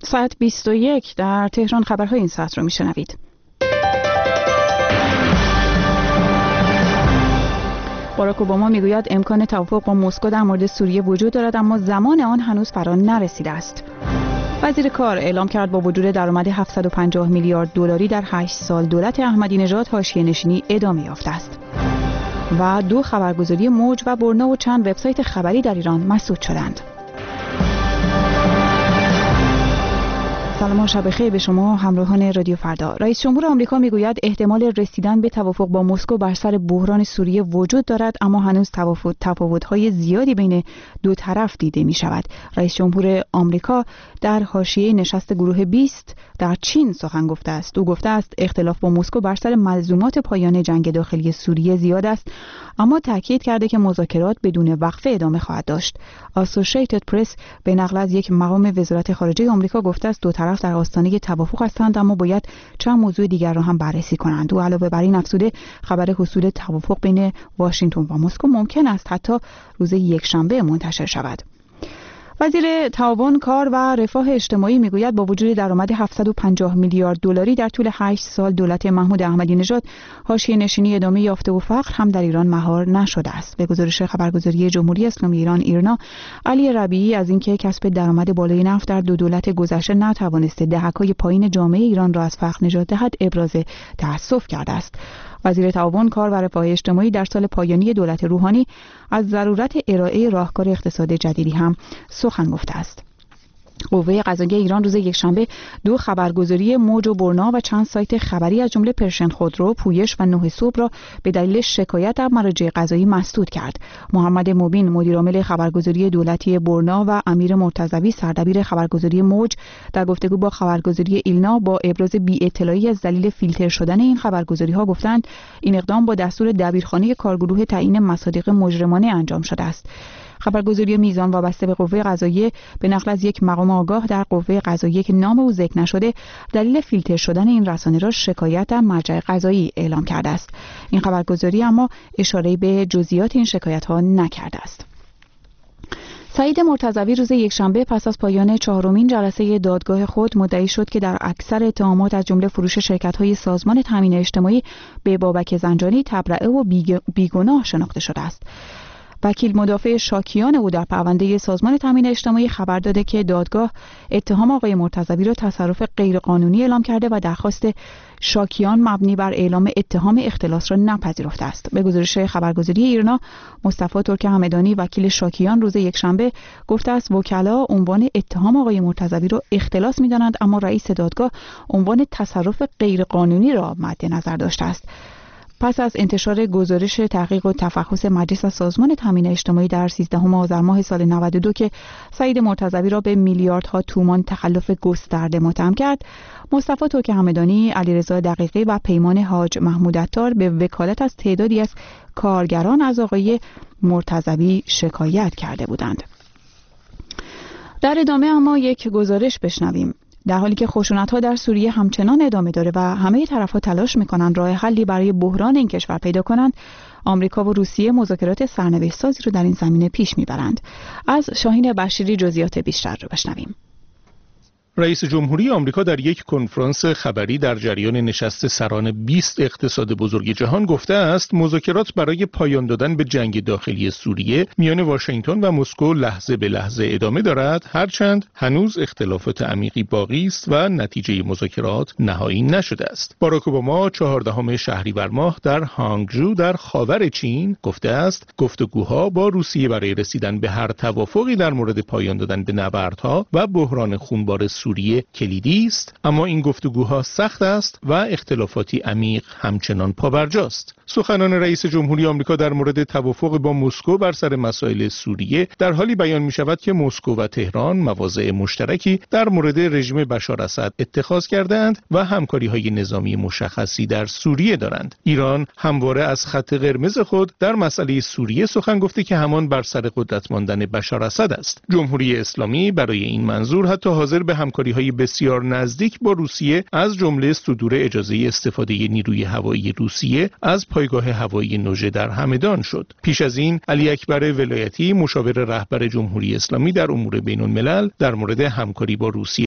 ساعت 21 در تهران خبرهای این ساعت رو میشنوید. باراک اوباما میگوید امکان توافق با مسکو در مورد سوریه وجود دارد، اما زمان آن هنوز فرا نرسیده است. وزیر کار اعلام کرد با وجود درآمد 750 میلیارد دلاری در 8 سال دولت احمدی نژاد حاشیه‌نشینی ادامه یافته است. و 2 خبرگزاری موج و برنا و چند وبسایت خبری در ایران مسدود شدند. سلام و شب بخیر به شما همراهان رادیو فردا. رئیس جمهور آمریکا میگوید احتمال رسیدن به توافق با مسکو بر سر بحران سوریه وجود دارد، اما هنوز تفاوت‌های زیادی بین دو طرف دیده می شود. رئیس جمهور آمریکا در حاشیه نشست گروه 20 در چین سخن گفته است. او گفته است اختلاف با مسکو بر سر ملزومات پایان جنگ داخلی سوریه زیاد است، اما تاکید کرده که مذاکرات بدون وقفه ادامه خواهد داشت. اسوسییتد پرس به نقل از یک مقام وزارت خارجه آمریکا گفته است دو طرف در آستانه توافق هستند، اما باید چند موضوع دیگر را هم بررسی کنند. او علاوه بر این افزوده خبر حصول توافق بین واشنگتن و مسکو ممکن است حتی روز یکشنبه منتشر شود. وزیر تعاون، کار و رفاه اجتماعی میگوید با وجود درآمد 750 میلیارد دلاری در طول 8 سال دولت محمود احمدی نژاد حاشیه‌نشینی ادامه یافته و فقر هم در ایران مهار نشده است. به گزارش خبرگزاری جمهوری اسلامی ایران ایرنا، علی ربیعی از اینکه کسب درآمد بالای نفت در 2 دولت گذشته نتوانسته دهک‌های پایین جامعه ایران را از فقر نجات دهد ابراز تأسف کرده است. وزیر تعاون، کار و رفاه اجتماعی در سال پایانی دولت روحانی از ضرورت ارائه راهکار اقتصاد جدیدی هم سخن گفته است. قوه قضاییه ایران روز یکشنبه 2 خبرگزاری موج و برنا و چند سایت خبری از جمله پرشن خودرو، پویش و 9 صبح را به دلیل شکایت در مراجع قضایی مسدود کرد. محمد مبین، مدیرعامل خبرگزاری دولتی برنا و امیر مرتضوی، سردبیر خبرگزاری موج، در گفتگو با خبرگزاری ایلنا با ابراز بی‌اطلاعی از دلیل فیلتر شدن این خبرگزاری‌ها گفتند این اقدام با دستور دبیرخانه کارگروه تعیین مصادیق مجرمانه انجام شده است. خبرگزاری میزان وابسته به قوه قضاییه به نقل از یک مقام آگاه در قوه قضاییه که نام او ذکر نشده دلیل فیلتر شدن این رسانه را شکایت در مرجع قضایی اعلام کرده است. این خبرگزاری اما اشاره به جزئیات این شکایت‌ها نکرده است. سعید مرتضوی روز یکشنبه پس از پایان 4مین جلسه دادگاه خود مدعی شد که در اکثر اتهامات از جمله فروش شرکت‌های سازمان تامین اجتماعی به بابک زنجانی تبرئه و بیگناه شناخته شده است. وکیل مدافع شاکیان او در پرونده سازمان تامین اجتماعی خبر داده که دادگاه اتهام آقای مرتضوی را تصرف غیرقانونی اعلام کرده و درخواست شاکیان مبنی بر اعلام اتهام اختلاس را نپذیرفته است. به گزارش خبرگزاری ایرنا، مصطفی ترک همدانی، وکیل شاکیان، روز یکشنبه گفته است وکلا عنوان اتهام آقای مرتضوی را اختلاس می‌دانند، اما رئیس دادگاه عنوان تصرف غیرقانونی را مد نظر داشته است. پس از انتشار گزارش تحقیق و تفحص مجلس از سازمان تامین اجتماعی در 13 آذر ماه سال 92 که سعید مرتضوی را به میلیاردها تومان تخلف گسترده متهم کرد، مصطفی ترک همدانی، علیرضا دقیقی و پیمان حاج محمود عطار به وکالت از تعدادی از کارگران از آقای مرتضوی شکایت کرده بودند. در ادامه اما یک گزارش بشنویم. در حالی که خشونت‌ها در سوریه همچنان ادامه داره و همه طرف‌ها تلاش می‌کنند راه حلی برای بحران این کشور پیدا کنند، آمریکا و روسیه مذاکرات سرنوشت‌سازی رو در این زمینه پیش می‌برند. از شاهین بشیری جزئیات بیشتر رو بشنویم. رئیس جمهوری آمریکا در یک کنفرانس خبری در جریان نشست سران 20 اقتصاد بزرگ جهان گفته است مذاکرات برای پایان دادن به جنگ داخلی سوریه میان واشنگتن و مسکو لحظه به لحظه ادامه دارد، هرچند هنوز اختلافات عمیقی باقی است و نتیجه مذاکرات نهایی نشده است. باراک اوباما 14 شهریور ماه در هانگجو در خاور چین گفته است گفتگوها با روسیه برای رسیدن به هر توافقی در مورد پایان دادن به نبردها و بحران خونبار سوریه کلیدی است، اما این گفتگوها سخت است و اختلافاتی عمیق همچنان پابرجاست. سخنان رئیس جمهوری آمریکا در مورد توافق با مسکو بر سر مسائل سوریه در حالی بیان می شود که مسکو و تهران مواضع مشترکی در مورد رژیم بشار اسد اتخاذ کردند و همکاری‌های نظامی مشخصی در سوریه دارند. ایران همواره از خط قرمز خود در مسئله سوریه سخن گفته که همان بر سر قدرت ماندن بشار اسد است. جمهوری اسلامی برای این منظور حتی حاضر به همکاری‌های بسیار نزدیک با روسیه از جمله صدور اجازه استفاده نیروی هوایی روسیه از پایگاه هوایی نوژه در همدان شد. پیش از این علی اکبر ولایتی، مشاور رهبر جمهوری اسلامی در امور بین‌الملل، در مورد همکاری با روسیه